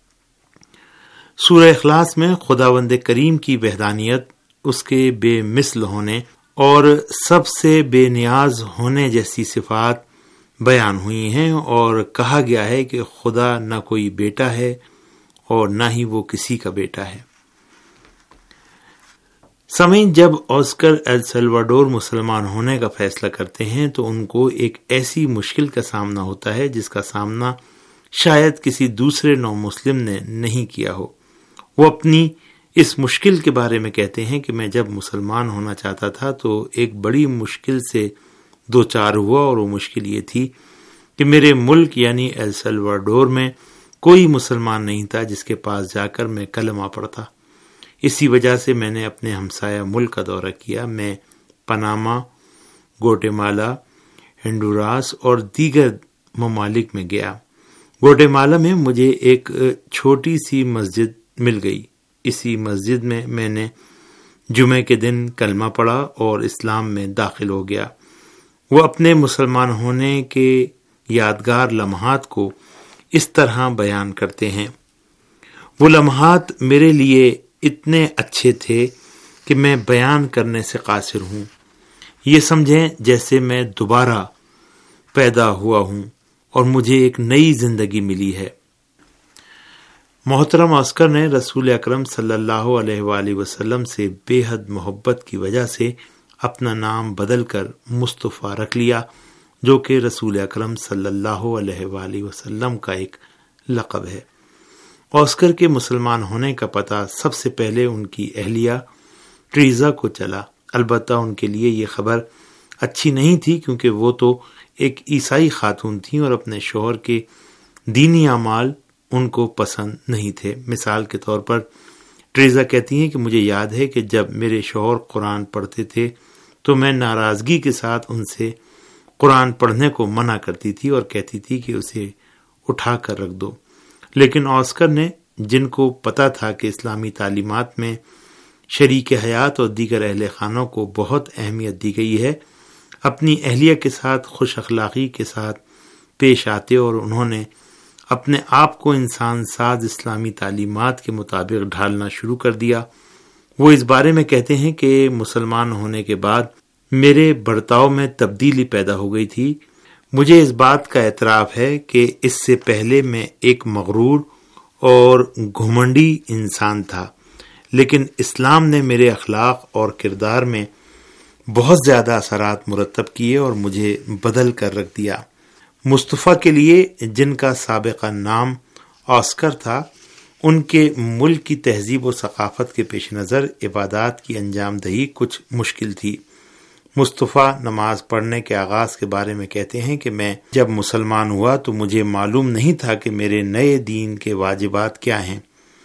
سورہ اخلاص میں خداوند کریم کی وحدانیت، اس کے بے مثل ہونے اور سب سے بے نیاز ہونے جیسی صفات بیان ہوئی ہیں، اور کہا گیا ہے کہ خدا نہ کوئی بیٹا ہے اور نہ ہی وہ کسی کا بیٹا ہے۔ سامعین، جب آسکر ایل سلواڈور مسلمان ہونے کا فیصلہ کرتے ہیں تو ان کو ایک ایسی مشکل کا سامنا ہوتا ہے جس کا سامنا شاید کسی دوسرے نو مسلم نے نہیں کیا ہو۔ وہ اپنی اس مشکل کے بارے میں کہتے ہیں کہ میں جب مسلمان ہونا چاہتا تھا تو ایک بڑی مشکل سے دو چار ہوا، اور وہ مشکل یہ تھی کہ میرے ملک یعنی ایل سلواڈور میں کوئی مسلمان نہیں تھا جس کے پاس جا کر میں کلمہ پڑھتا۔ اسی وجہ سے میں نے اپنے ہمسایہ ملک کا دورہ کیا۔ میں پاناما، گوٹے مالا، ہنڈوراس اور دیگر ممالک میں گیا۔ گوٹے مالا میں مجھے ایک چھوٹی سی مسجد مل گئی۔ اسی مسجد میں میں نے جمعے کے دن کلمہ پڑھا اور اسلام میں داخل ہو گیا۔ وہ اپنے مسلمان ہونے کے یادگار لمحات کو اس طرح بیان کرتے ہیں: وہ لمحات میرے لیے اتنے اچھے تھے کہ میں بیان کرنے سے قاصر ہوں۔ یہ سمجھیں جیسے میں دوبارہ پیدا ہوا ہوں اور مجھے ایک نئی زندگی ملی ہے۔ محترم آسکر نے رسول اکرم صلی اللہ علیہ وآلہ وسلم سے بے حد محبت کی وجہ سے اپنا نام بدل کر مصطفیٰ رکھ لیا، جو کہ رسول اکرم صلی اللہ علیہ وآلہ وسلم کا ایک لقب ہے۔ آسکر کے مسلمان ہونے کا پتہ سب سے پہلے ان کی اہلیہ ٹریزا کو چلا۔ البتہ ان کے لیے یہ خبر اچھی نہیں تھی، کیونکہ وہ تو ایک عیسائی خاتون تھیں اور اپنے شوہر کے دینی اعمال ان کو پسند نہیں تھے۔ مثال کے طور پر ٹریزا کہتی ہیں کہ مجھے یاد ہے کہ جب میرے شوہر قرآن پڑھتے تھے تو میں ناراضگی کے ساتھ ان سے قرآن پڑھنے کو منع کرتی تھی اور کہتی تھی کہ اسے اٹھا کر رکھ دو۔ لیکن آسکر نے، جن کو پتا تھا کہ اسلامی تعلیمات میں شریک حیات اور دیگر اہل خانوں کو بہت اہمیت دی گئی ہے، اپنی اہلیہ کے ساتھ خوش اخلاقی کے ساتھ پیش آتے اور انہوں نے اپنے آپ کو انسان ساز اسلامی تعلیمات کے مطابق ڈھالنا شروع کر دیا۔ وہ اس بارے میں کہتے ہیں کہ مسلمان ہونے کے بعد میرے برتاؤ میں تبدیلی پیدا ہو گئی تھی۔ مجھے اس بات کا اعتراف ہے کہ اس سے پہلے میں ایک مغرور اور گھمنڈی انسان تھا، لیکن اسلام نے میرے اخلاق اور کردار میں بہت زیادہ اثرات مرتب کیے اور مجھے بدل کر رکھ دیا۔ مصطفیٰ کے لیے، جن کا سابقہ نام آسکر تھا، ان کے ملک کی تہذیب و ثقافت کے پیش نظر عبادات کی انجام دہی کچھ مشکل تھی۔ مصطفیٰ نماز پڑھنے کے آغاز کے بارے میں کہتے ہیں کہ میں جب مسلمان ہوا تو مجھے معلوم نہیں تھا کہ میرے نئے دین کے واجبات کیا ہیں۔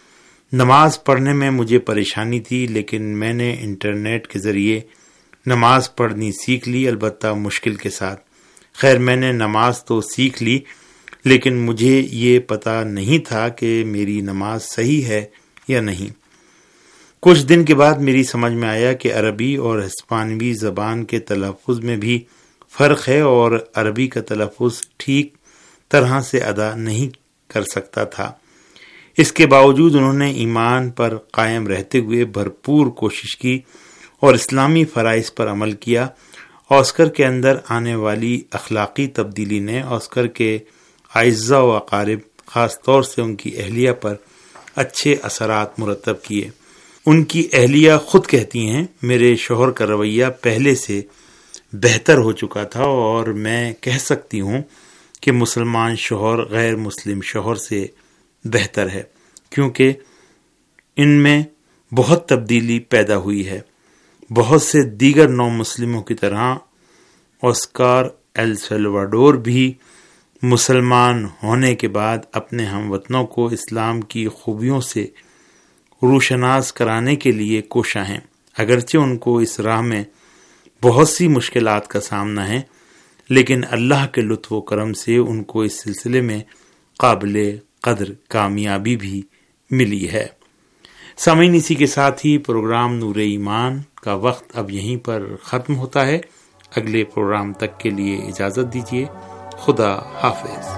نماز پڑھنے میں مجھے پریشانی تھی، لیکن میں نے انٹرنیٹ کے ذریعے نماز پڑھنی سیکھ لی، البتہ مشکل کے ساتھ۔ خیر، میں نے نماز تو سیکھ لی، لیکن مجھے یہ پتہ نہیں تھا کہ میری نماز صحیح ہے یا نہیں۔ کچھ دن کے بعد میری سمجھ میں آیا کہ عربی اور ہسپانوی زبان کے تلفظ میں بھی فرق ہے اور عربی کا تلفظ ٹھیک طرح سے ادا نہیں کر سکتا تھا۔ اس کے باوجود انہوں نے ایمان پر قائم رہتے ہوئے بھرپور کوشش کی اور اسلامی فرائض پر عمل کیا۔ آسکر کے اندر آنے والی اخلاقی تبدیلی نے آسکر کے اعزاء و اقارب، خاص طور سے ان کی اہلیہ پر اچھے اثرات مرتب کیے۔ ان کی اہلیہ خود کہتی ہیں، میرے شوہر کا رویہ پہلے سے بہتر ہو چکا تھا اور میں کہہ سکتی ہوں کہ مسلمان شوہر غیر مسلم شوہر سے بہتر ہے، کیونکہ ان میں بہت تبدیلی پیدا ہوئی ہے۔ بہت سے دیگر نو مسلموں کی طرح آسکار ایل سلواڈور بھی مسلمان ہونے کے بعد اپنے ہم وطنوں کو اسلام کی خوبیوں سے روشناس کرانے کے لیے کوشاں ہیں، اگرچہ ان کو اس راہ میں بہت سی مشکلات کا سامنا ہے، لیکن اللہ کے لطف و کرم سے ان کو اس سلسلے میں قابل قدر کامیابی بھی ملی ہے۔ سامعین، اسی کے ساتھ ہی پروگرام نور ایمان کا وقت اب یہیں پر ختم ہوتا ہے۔ اگلے پروگرام تک کے لیے اجازت دیجیے۔ خدا حافظ۔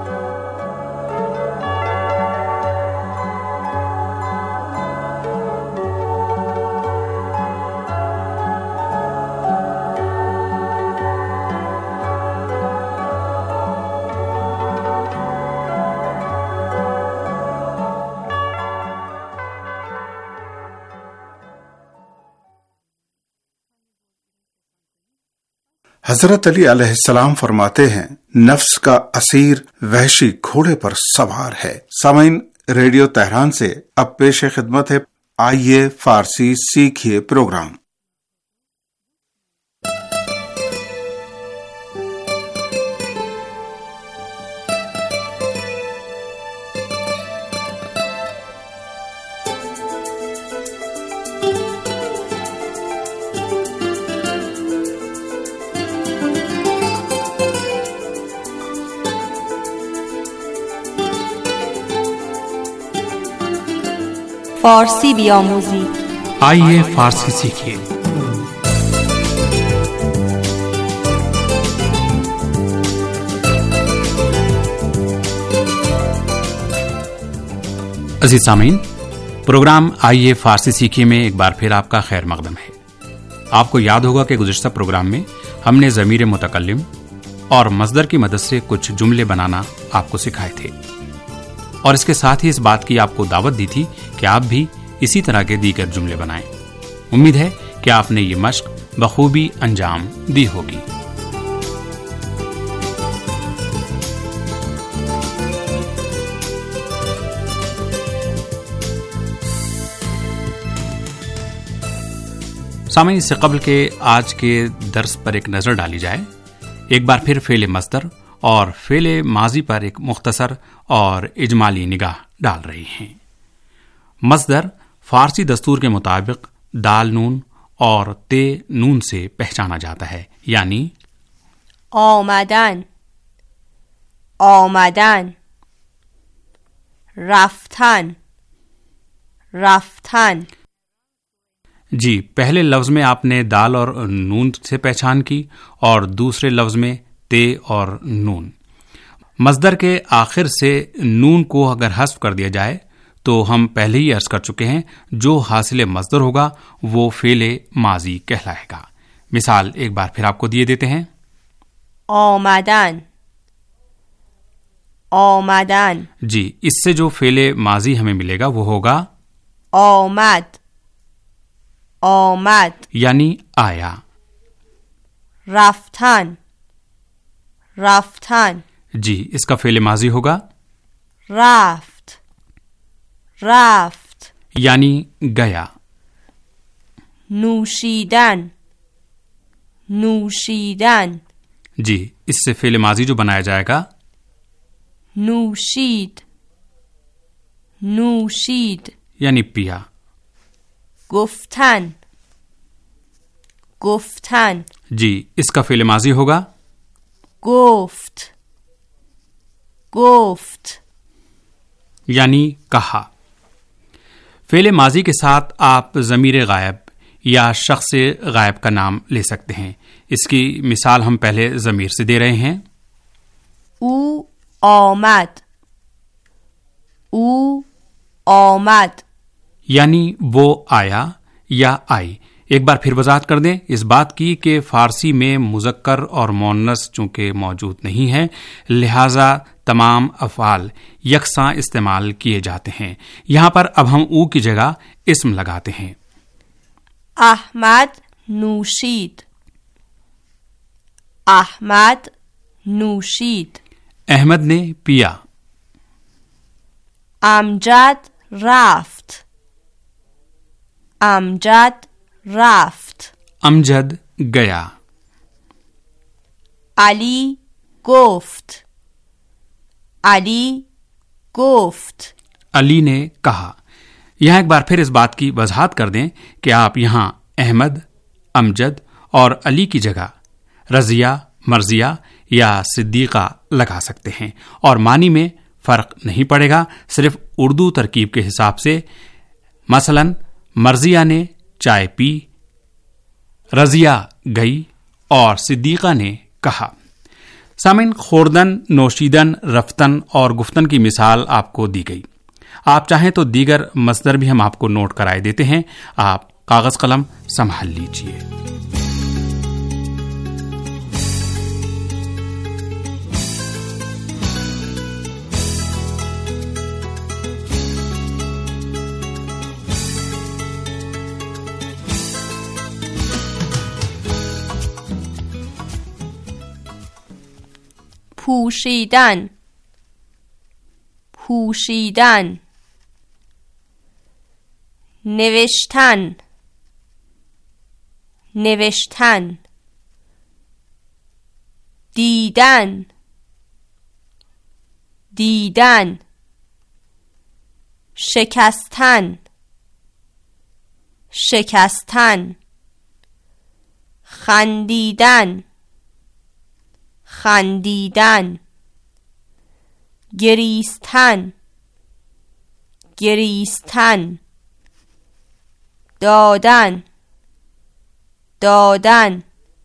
حضرت علی علیہ السلام فرماتے ہیں، نفس کا اسیر وحشی گھوڑے پر سوار ہے۔ سامعین، ریڈیو تہران سے اب پیش خدمت ہے آئیے فارسی سیکھیے پروگرام۔ فارسی بیاموزید، آئیے فارسی سیکھیے۔ عزیز سامعین، پروگرام آئیے فارسی سیکھیے میں ایک بار پھر آپ کا خیر مقدم ہے۔ آپ کو یاد ہوگا کہ گزشتہ پروگرام میں ہم نے ضمیر متکلم اور مصدر کی مدد سے کچھ جملے بنانا آپ کو سکھائے تھے، اور اس کے ساتھ ہی اس بات کی آپ کو دعوت دی تھی کہ آپ بھی اسی طرح کے دیگر جملے بنائیں۔ امید ہے کہ آپ نے یہ مشق بخوبی انجام دی ہوگی۔ سامعین، اس سے قبل کہ آج کے درس پر ایک نظر ڈالی جائے، ایک بار پھر فعل مصدر اور فعل ماضی پر ایک مختصر اور اجمالی نگاہ ڈال رہے ہیں۔ مصدر فارسی دستور کے مطابق دال نون اور تے نون سے پہچانا جاتا ہے، یعنی آمدن، آمدن، رفتن، رفتن۔ جی، پہلے لفظ میں آپ نے دال اور نون سے پہچان کی اور دوسرے لفظ میں تے اور نون۔ مصدر کے آخر سے نون کو اگر حذف کر دیا جائے تو ہم پہلے ہی عرض کر چکے ہیں، جو حاصل مصدر ہوگا وہ فعل ماضی کہلائے گا۔ مثال ایک بار پھر آپ کو دیے دیتے ہیں۔ آمدن، آمدن۔ جی، اس سے جو فعل ماضی ہمیں ملے گا وہ ہوگا آمد، آمد، یعنی آیا۔ رفتن، رفتن۔ جی، اس کا فعل ماضی ہوگا رفت، رفت، یعنی گیا۔ نوشیدن، نوشیدن۔ جی، اس سے فعل ماضی جو بنایا جائے گا نوشید، نوشید، یعنی پیا۔ گفتن، گفتن۔ جی، اس کا فعل ماضی ہوگا گفت، گفت، یعنی کہا۔ فعل ماضی کے ساتھ آپ ضمیر غائب یا شخص غائب کا نام لے سکتے ہیں. اس کی مثال ہم پہلے ضمیر سے دے رہے ہیں. او آمد، او آمد. یعنی وہ آیا یا آئی. ایک بار پھر وضاحت کر دیں اس بات کی کہ فارسی میں مذکر اور مؤنث چونکہ موجود نہیں ہے، لہذا تمام افعال یکساں استعمال کیے جاتے ہیں. یہاں پر اب ہم او کی جگہ اسم لگاتے ہیں. احمد نوشید، احمد نوشید. احمد نے پیا. امجد رفت، امجد رفت. امجد گیا. علی گفت، علی گفت. علی نے کہا. یہاں ایک بار پھر اس بات کی وضاحت کر دیں کہ آپ یہاں احمد، امجد اور علی کی جگہ رضیہ، مرضیہ یا صدیقہ لگا سکتے ہیں اور معنی میں فرق نہیں پڑے گا، صرف اردو ترکیب کے حساب سے. مثلا مرضیہ نے چائے پی، رضیہ گئی اور صدیقہ نے کہا. سامعین، خوردن، نوشیدن، رفتن اور گفتن کی مثال آپ کو دی گئی. آپ چاہیں تو دیگر مصدر بھی ہم آپ کو نوٹ کرائے دیتے ہیں. آپ کاغذ قلم سنبھال لیجیے. پوشیدن، پوشیدن. نوشتن، نوشتن. دیدن، دیدن. شکستن، شکستن. خندیدن، خندیدن. گریستن، گریستن. دادن، دادن.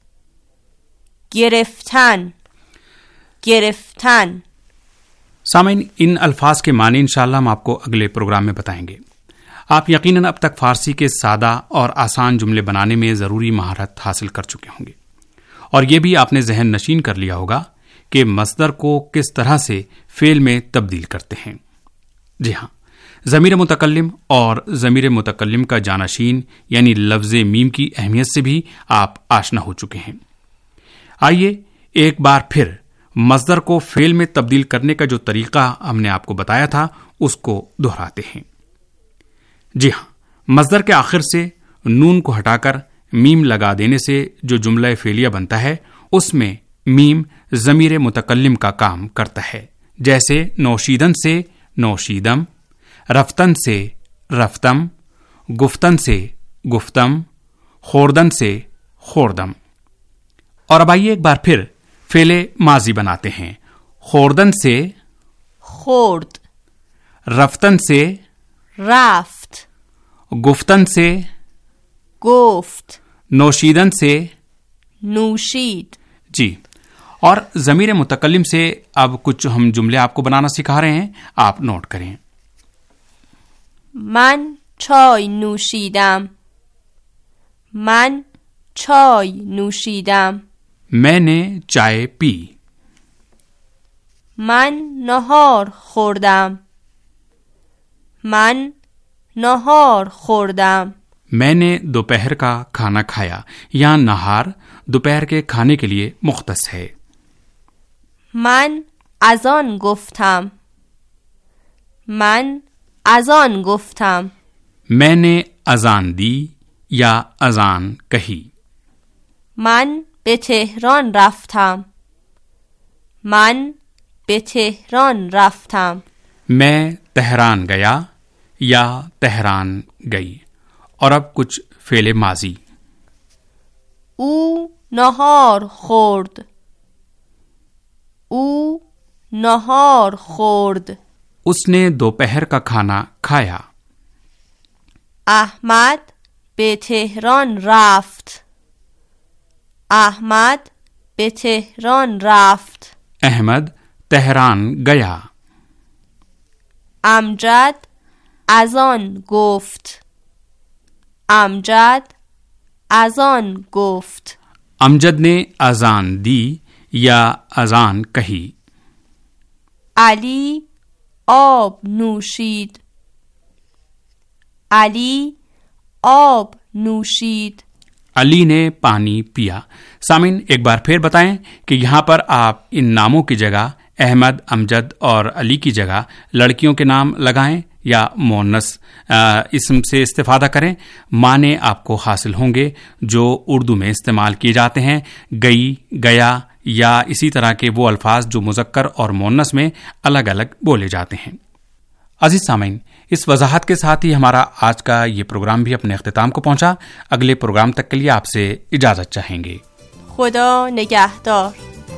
گرفتن، گرفتن. سامعین، ان الفاظ کے معنی انشاءاللہ ہم آپ کو اگلے پروگرام میں بتائیں گے. آپ یقیناً اب تک فارسی کے سادہ اور آسان جملے بنانے میں ضروری مہارت حاصل کر چکے ہوں گے اور یہ بھی آپ نے ذہن نشین کر لیا ہوگا کہ مصدر کو کس طرح سے فعل میں تبدیل کرتے ہیں. جی ہاں، ضمیر متکلم اور ضمیر متکلم کا جانشین یعنی لفظ میم کی اہمیت سے بھی آپ آشنا ہو چکے ہیں. آئیے ایک بار پھر مصدر کو فعل میں تبدیل کرنے کا جو طریقہ ہم نے آپ کو بتایا تھا اس کو دہراتے ہیں. جی ہاں، مصدر کے آخر سے نون کو ہٹا کر میم لگا دینے سے جو جملہ فعلیہ بنتا ہے اس میں میم ضمیر متکلم کا کام کرتا ہے. جیسے نوشیدن سے نوشیدم، رفتن سے رفتم، گفتن سے گفتم، خوردن سے خوردم. اور اب آئیے ایک بار پھر فعل ماضی بناتے ہیں. خوردن سے خورد، رفتن سے رفت، گفتن سے گفت، نوشیدن سے نوشید. جی، اور ضمیر متکلم سے اب کچھ ہم جملے آپ کو بنانا سکھا رہے ہیں، آپ نوٹ کریں. من چای نوشیدم، من چای نوشیدم. میں نے چائے پی. من نهار خوردم، من نهار خوردم. میں نے دوپہر کا کھانا کھایا. یہاں نہار دوپہر کے کھانے کے لیے مختص ہے. من از آن گفتم، من از آن گفتم. میں نے اذان دی یا اذان کہی. من به تهران رفتم، من به تهران رفتم. میں تہران گیا یا تہران گئی. اور اب کچھ فعل ماضی. او نهار خورد، او نهار خورد. اس نے دوپہر کا کھانا کھایا. احمد به تهران رفت. احمد به تهران رفت. احمد تهران گیا. امجد از آن گفت. امجد از آن گفت. امجد نے اذان دی یا اذان کہی. علی آب نوشید. علی آب نوشید. علی نے پانی پیا. سامعین ایک بار پھر بتائیں کہ یہاں پر آپ ان ناموں کی جگہ احمد، امجد اور علی کی جگہ لڑکیوں کے نام لگائیں یا مونس اسم سے استفادہ کریں. معنی آپ کو حاصل ہوں گے جو اردو میں استعمال کیے جاتے ہیں. گئی، گیا یا اسی طرح کے وہ الفاظ جو مذکر اور مونس میں الگ الگ بولے جاتے ہیں. عزیز سامعین، اس وضاحت کے ساتھ ہی ہمارا آج کا یہ پروگرام بھی اپنے اختتام کو پہنچا. اگلے پروگرام تک کے لیے آپ سے اجازت چاہیں گے. خدا نگہدار.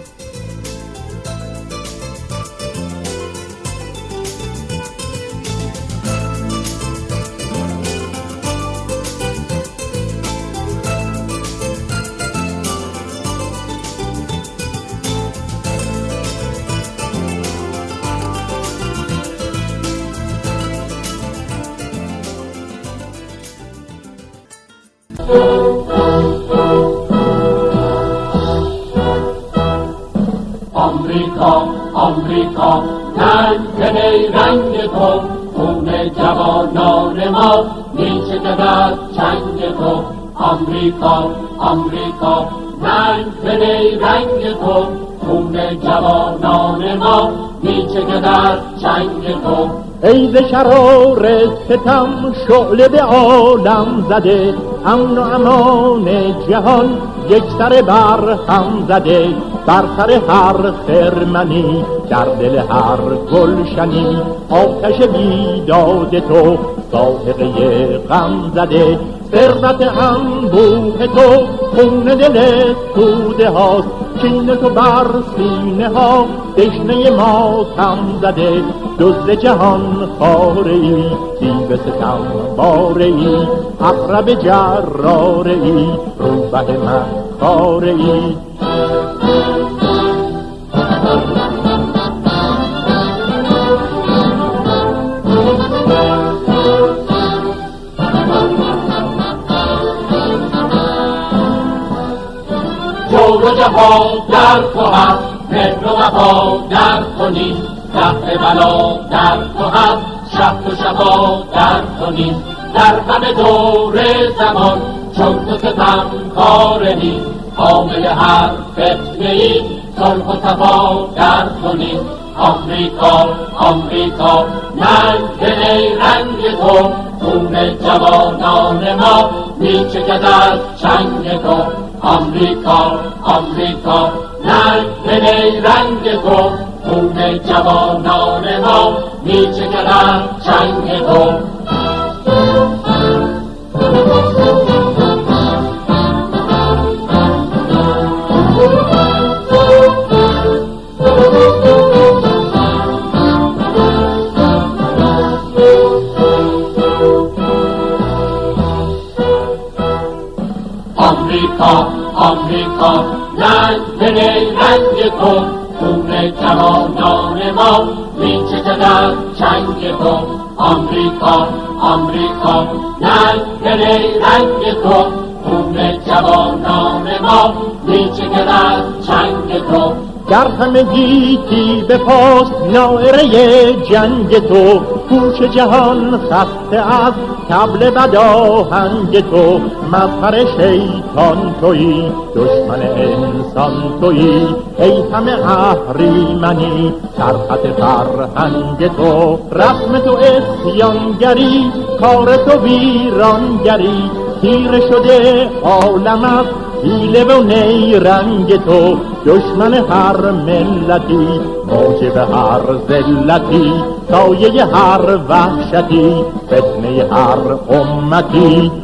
آمریکا آمریکا رنگ رنگ تو، خون جوانان ما میچکد از چنگ تو. آمریکا آمریکا رنگ رنگ تو، خون جوانان ما میچکد از چنگ تو. ای ز شرار ستم شعله به عالم زده، امن و امان جهان یک سر بر هم زده. بر سر هر خرمنی، در دل هر گلشنی، آتش بیداد تو ساحقه غم زده. ثروت انبوه تو خون دل توده هاست، کین تو بر سینه ها دشنه ماتم زده. دزد جهان خاره ای، دیو ستم باره ای، عقرب جراره ای، روبه من خاره ای. جور و جفا در تو هم، مهر و وفا در تو نیست. دفع بلا در تو هم، شب و شبا در تو نیست. در همه دور زمان چون تو ستم کار نیست. حامل هر فتنه ای صلح و صفا در تو نیست. آمریکا آمریکا رنگ رنگ تو، خون جوانان ما میچکد از چنگ تو. آمریکا آمریکا رنگ رنگ تو، خون جوانان ما میچکد از چنگ تو. آمریکا آمریکا رنگ رنگ تو، خون جوانان ما میچکد از چنگ تو. آمریکا آمریکا رنگ رنگ تو، خون جوانان ما میچکد از چنگ تو. در همه گیتی به پاس ناعره جنگ تو، کوچ جهان خسته از طبل بداهنگ تو. مظهر شیطان تویی، دشمن انسان تویی، ای همه اهریمنی در خط فرهنگ تو. رسم تو اسیانگری، کار تو ویرانگری، تیره شده عالم از حیله و نیرنگ تو. دشمن هر ملتی، موجب هر ذلتی، سایه هر وحشتی، فتنه هر امتی.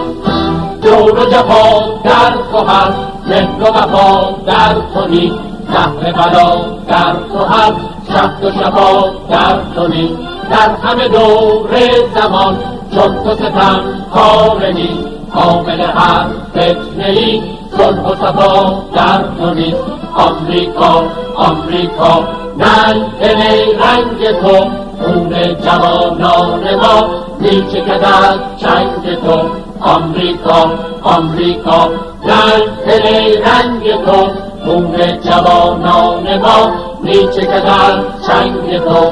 جور و جفا در تو هست، مهر و وفا در تو نیست. شهر بلا در تو هست، شهر و شفا در تو نیست. در همه دور زمان چون تو ستم کار نیست. حامل هر فتنه‌ای صلح و صفا در تو نیست. آمریکا آمریکا ننگ رنگ تو، خون جوانان ما میچکد از چنگ تو. آمریکا آمریکا ننگ رنگ تو، خون جوانان ما میچکد از چنگ تو.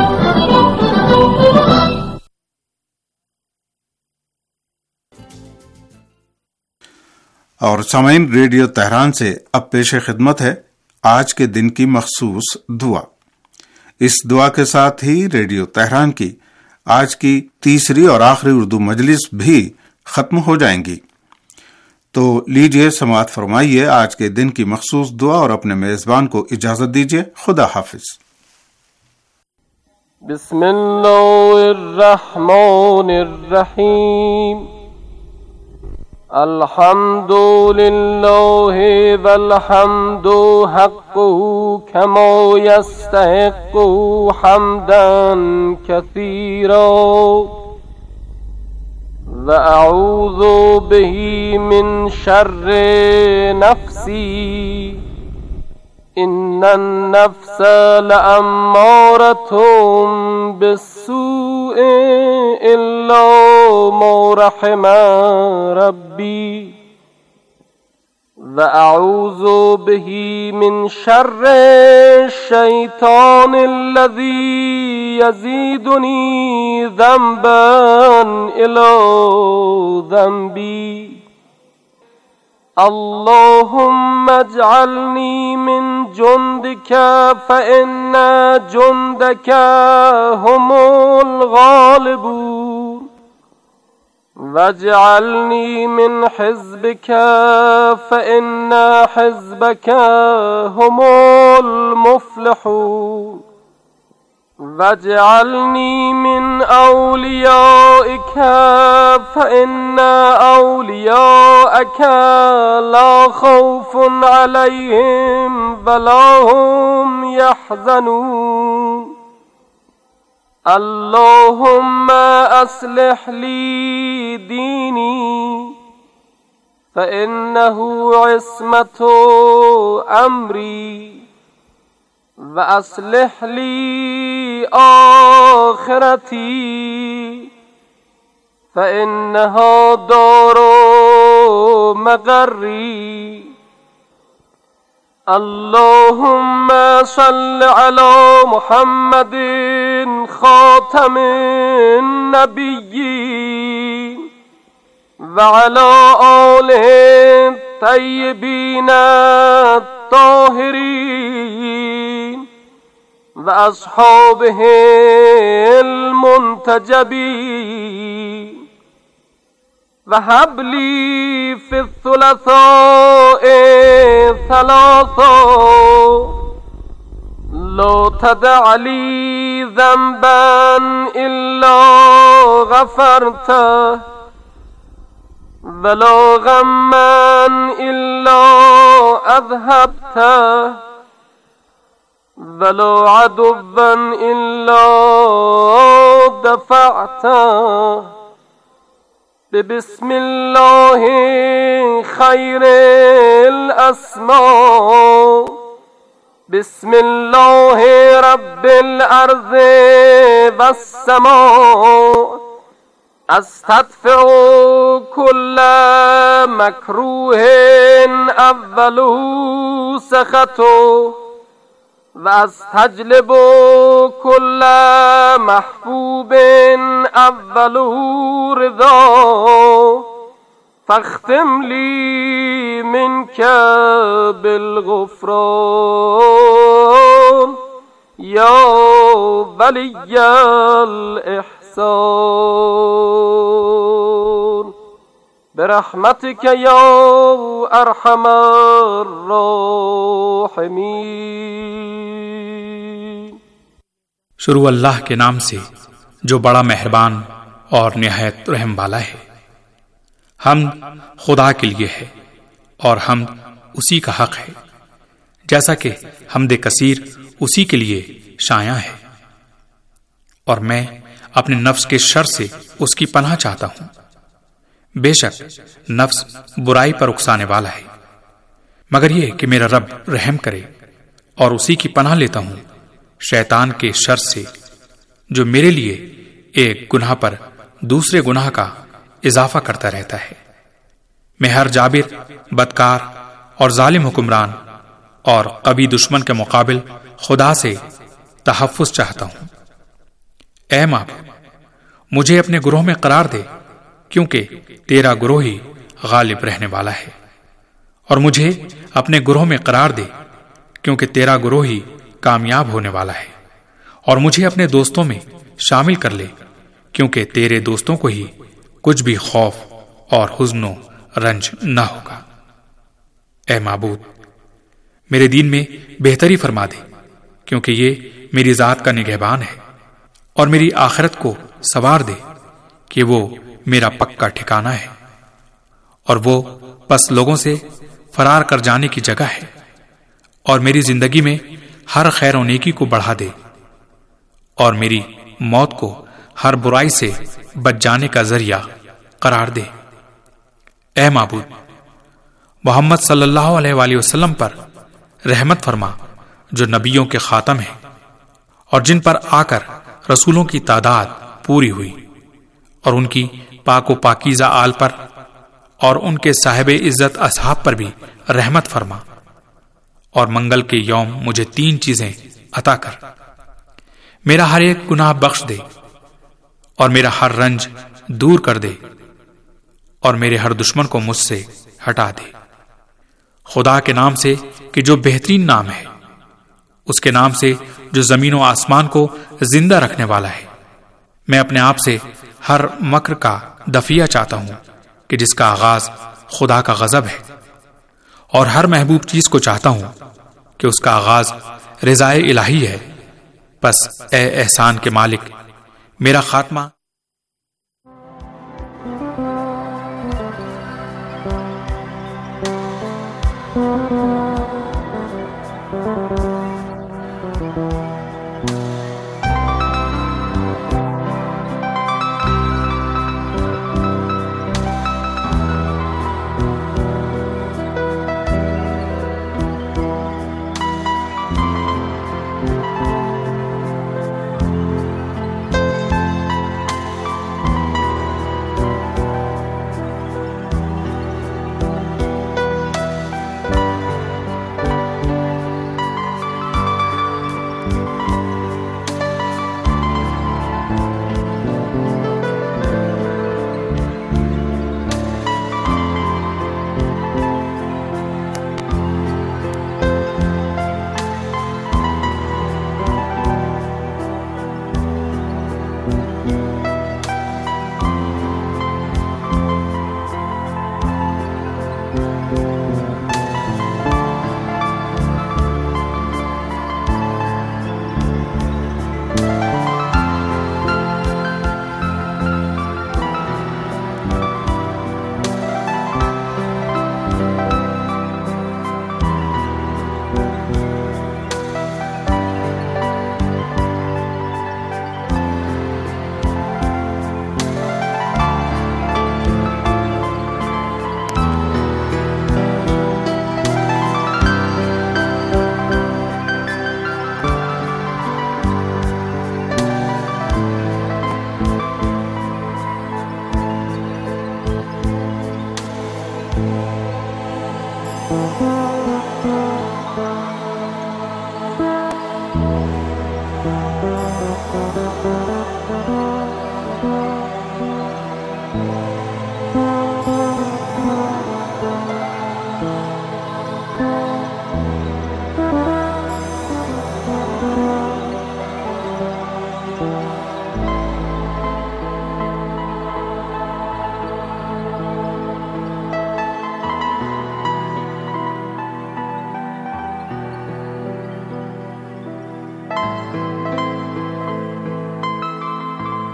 और सामईन रेडियो तेहरान से अब पेश खिदमत है आज के दिन की मखसूस दुआ। इस दुआ के साथ ही रेडियो तेहरान की आज की तीसरी और आखिरी उर्दू मजलिस भी खत्म हो जाएंगी। तो लीजिए समाअत फरमाइए आज के दिन की मखसूस दुआ और अपने मेजबान को इजाजत दीजिए। खुदा हाफिज। बिस्मिल्लाहिर्रहमानिर्रहीम। अल्हम्दुलिल्लाहि वल्हम्दु हक्कु कमा यस्तहिक्कु हम्दन कसीरा व अऊज़ु बिही मिन शर्रि नफ्सी इन्नन नफ्स लअम्मारतुम बिस्सूइ इल्ला मा रहिम रब्बी व अऊज़ु बिही मिन शर्रि शैतानिल्लज़ी यज़ीदुनी ज़ंबन इला ज़ंबी। अल्लाहुम्मा अजअलनी मिन जुंदिका फ़इन्न जुंदका हुमुल गालिबून वजअलनी मिन हिज़्बिका फ़इन्न हिज़्बका हुमुल मुफ़्लिहून वजअलनी मिन औलियाइका फ़इन्न औलियाअका ला खौफ़ुन अलैहिम वला हुम यहज़नून। अल्लाहुम्मा अस्लिह ली दीनी फ़इन्नहु इस्मतु अम्री व अस्लिह ली आखिरती फ़इन्नहा दारु मग़र्री। अल्लाहुम्मा सल्लि अला मुहम्मदिन ख़ातमिन नबिय्यीन व अला आलिहि तय्यबीन ताहिरीन व अस्हाबिहिल मुंतजबीन व हबली फिस्सुलसाए सलासा ला तदअ ली ज़ंबन इल्ला गफ़रतह वला गम्मन इल्ला अज़हबतह वला अदुव्वन इल्ला दफ़अतह बिस्मिल्लाहि खैरिल अस्मा बिस्मिल्लाहि रब्बिल अर्ज़ि वस्समा अस्तदफ़िउ कुल्ल मकरूहिन अव्वलुहु सख़तुहु वस्तजलिबु कुल्ल महबूबिन अव्वलुहु रिज़ाहु फ़ख्तिम ली मिनका बिलग़ुफ़रान या वलिय्यल इहसान बिरहमतिक या अरहमर राहिमीन। शुरू अल्लाह के नाम से जो बड़ा मेहरबान और निहायत रहम वाला है। हमद खुदा के लिए है और हमद उसी का हक है جیسا کہ حمد کثیر اسی کے لیے شایع ہے، اور میں اپنے نفس کے شر سے اس کی پناہ چاہتا ہوں۔ بے شک نفس برائی پر اکسانے والا ہے، مگر یہ کہ میرا رب رحم کرے، اور اسی کی پناہ لیتا ہوں شیطان کے شر سے، جو میرے لیے ایک گناہ پر دوسرے گناہ کا اضافہ کرتا رہتا ہے۔ میں ہر جابر، بدکار اور ظالم حکمران اور قوی دشمن کے مقابل خدا سے تحفظ چاہتا ہوں۔ اے معبود، مجھے اپنے گروہ میں قرار دے، کیونکہ تیرا گروہ ہی غالب رہنے والا ہے، اور مجھے اپنے گروہ میں قرار دے، کیونکہ تیرا گروہ ہی کامیاب ہونے والا ہے، اور مجھے اپنے دوستوں میں شامل کر لے، کیونکہ تیرے دوستوں کو ہی کچھ بھی خوف اور حزن و رنج نہ ہوگا۔ اے معبود، میرے دین میں بہتری فرما دے، کیونکہ یہ میری ذات کا نگہبان ہے، اور میری آخرت کو سوار دے کہ وہ میرا پکا ٹھکانہ ہے، اور وہ پس لوگوں سے فرار کر جانے کی جگہ ہے، اور میری زندگی میں ہر خیر و نیکی کو بڑھا دے، اور میری موت کو ہر برائی سے بچ جانے کا ذریعہ قرار دے۔ اے معبود، محمد صلی اللہ علیہ وآلہ وسلم پر رحمت فرما، جو نبیوں کے خاتم ہیں، اور جن پر آ کر رسولوں کی تعداد پوری ہوئی، اور ان کی پاک و پاکیزہ آل پر اور ان کے صاحب عزت اصحاب پر بھی رحمت فرما، اور منگل کے یوم مجھے تین چیزیں عطا کر: میرا ہر ایک گناہ بخش دے، اور میرا ہر رنج دور کر دے، اور میرے ہر دشمن کو مجھ سے ہٹا دے۔ خدا کے نام سے کہ جو بہترین نام ہے، اس کے نام سے جو زمین و آسمان کو زندہ رکھنے والا ہے، میں اپنے آپ سے ہر مکر کا دفیہ چاہتا ہوں کہ جس کا آغاز خدا کا غضب ہے، اور ہر محبوب چیز کو چاہتا ہوں کہ اس کا آغاز رضائے الہی ہے۔ پس اے احسان کے مالک، میرا خاتمہ you.